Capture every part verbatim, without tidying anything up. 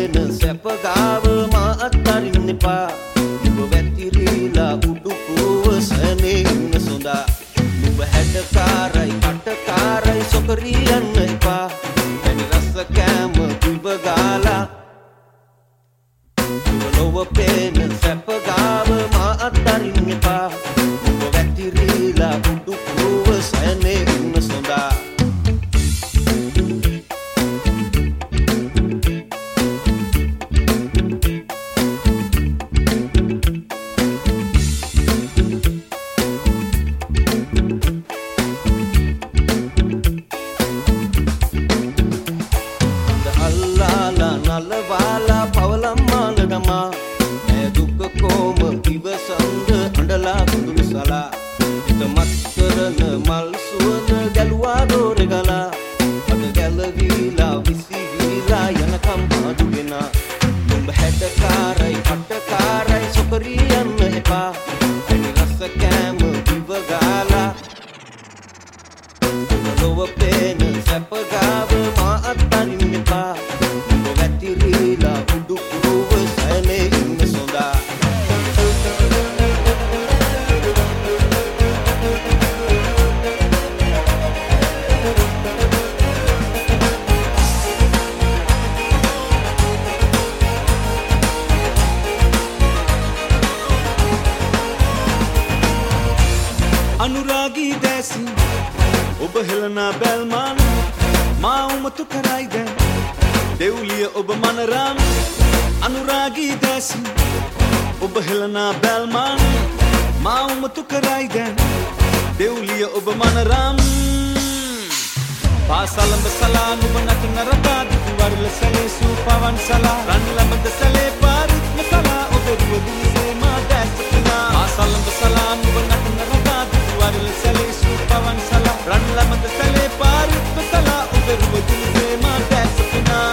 පේන සැපගාව මා අත්තරින්න එපා. නුඹ වැතිරිලා උඩුකුව සනේ ඉන්න සොඳා. නුඹ හැඩකාරයි කටකාරයි සොකරියන්න එපා. වැනි රස කෑම දුබ ගාලා නුඹ නොව පේන සැපගාව මා අත්තරින්න එපා. නුඹ වැතිරිලා උඩුකුව සනේ ඉන්න සොඳා. නලවාලා පවලම්මාල ගමා ඈ දුක කොම ඉවසන්ද අඬලා කුඳුළු සලා හිත මත් කරන මල් සුවඳ ගැලුවා දෝරෙ ගලා අද ගැලවිලා විසිවිලා යනකම් අඩුගෙනා නුඹ හැඩකාරයි අටකාරයි සොකරියන්න එපා ඇනි රස කෑම දිව ගාලා නොව පේන සැපගාව මා අත්තරින්න එපා. වැතිරිලා උඩුකුව සනේ ඉන්න සොඳා. අනුරාගී දැසි ඔබ හෙළනා බැල්මාන මා උමතු කරයි දැන් දෙව්ලිය ඔබ මනරම් අනුරාගී දැසි ඔබ හෙළනා බැල්මාන මා උමතු කරයි දැන් දෙව්ලිය ඔබ මනරම් පාසලඹ සලා නුඹ නටන රටා දුක වරල සැලේ සූපවන් සලා රන් ළඹද සැලේ පාරිත්ම සලා ඔබ රුවදිසේ මා දැස්සනා පාසලඹ සලා නුඹ නටන රටා දුක වරල සැලේ සූපවන් සලා රන් ළඹද සැලේ පාරිත්ම සලා ඔබ රුවදිසේ මා දැස්සනා.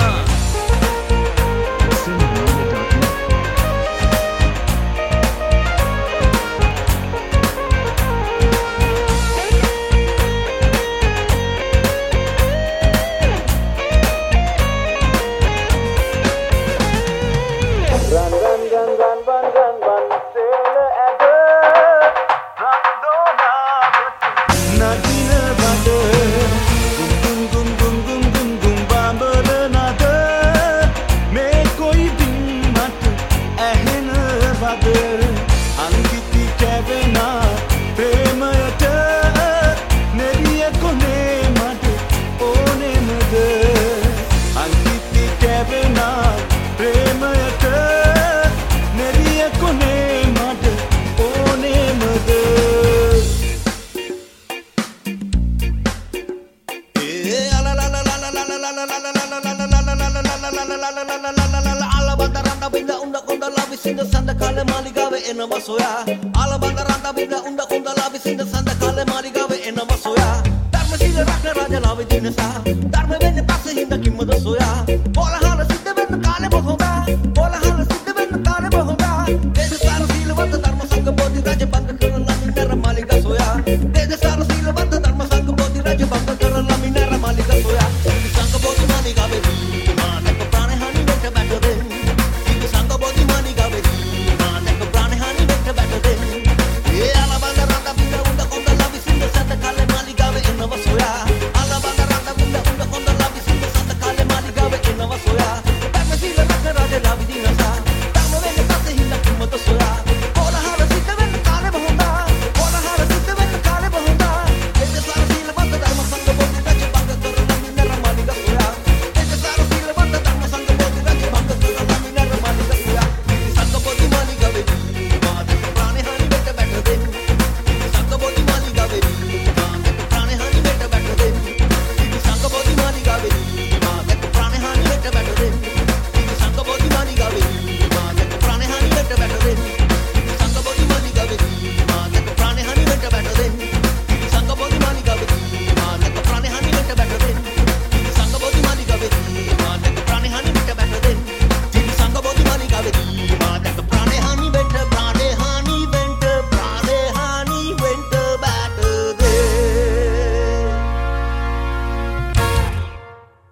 Run, run, run, run, run, run, run, sailor at the run, dona, Nadina bade, gum gum gum gum gum gum bambala nada, me koi din mat ahena bade, angiti kevena premayata, neriya kone mat one made, angiti kevena premayata. Alabandaranta binda unda konda labi sinda sanda kale maligawe enama soya. Alabandaranta binda unda konda labi sinda sanda kale maligawe